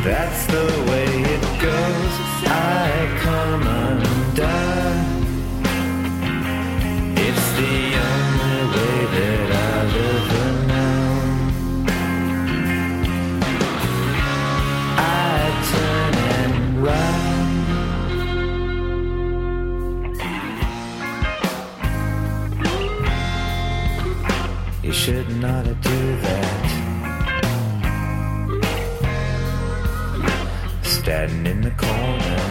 That's the way it goes. I come undone. It's the only way that I've ever known. I turn and run. You should not do that. Standing in the corner,